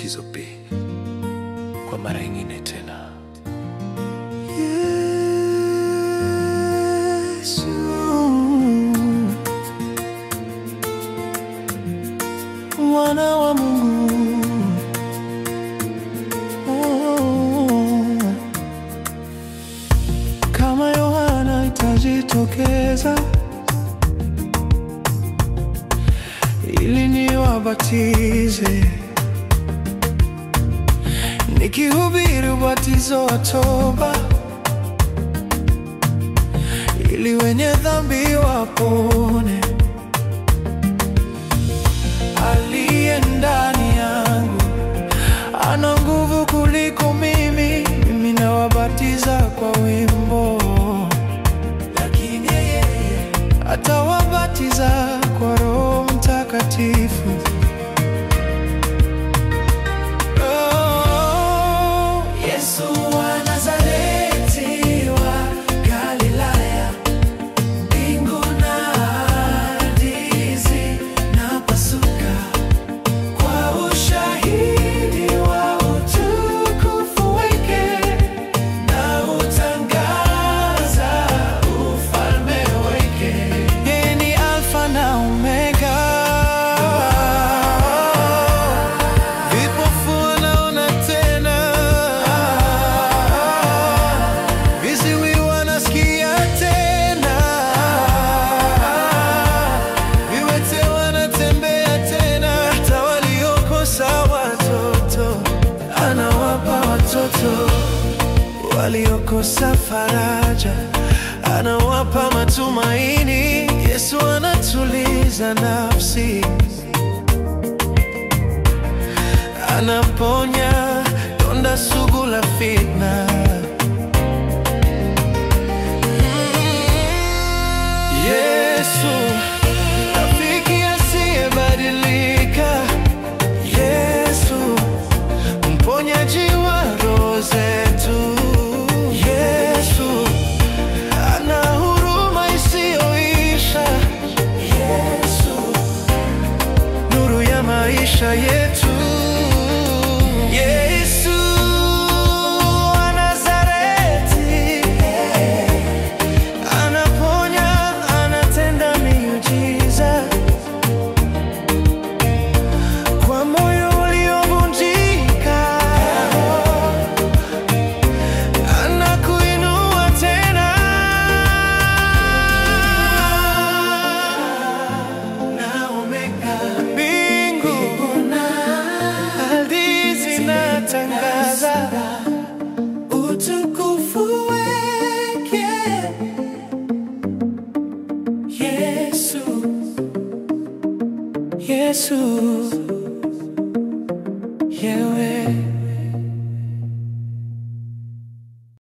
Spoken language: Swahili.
Skizo B kwa mara nyingine tena. Yesu, mwana wa Mungu, kama Yohana itajitokeza ili niwabatize, nikihubiri ubatizo wa toba, ili wenye dhambi wapone. Aliye ndani yangu ana nguvu kuliko mimi. Mimi nawabatiza kwa wimbo, lakini yeye atawabatiza kwa Roho Mtakatifu. Waliokosa faraja anawapa matumaini. Yesu anatuliza nafsi, anaponya donda sugu la fitna. Yesu rafiki asiyebadilika, Yesu mponyaji wa roho zetu, Yesu ana huruma isiyoisha, Yesu nuru ya maisha yetu. Yesu wa Nazareti anaponya, anatenda miujiza kwa moyo uliovunjika, anakuinua tena. Na Omega, mbingu na ardhi zinatangaza utukufu wake. Yesu, Yesu.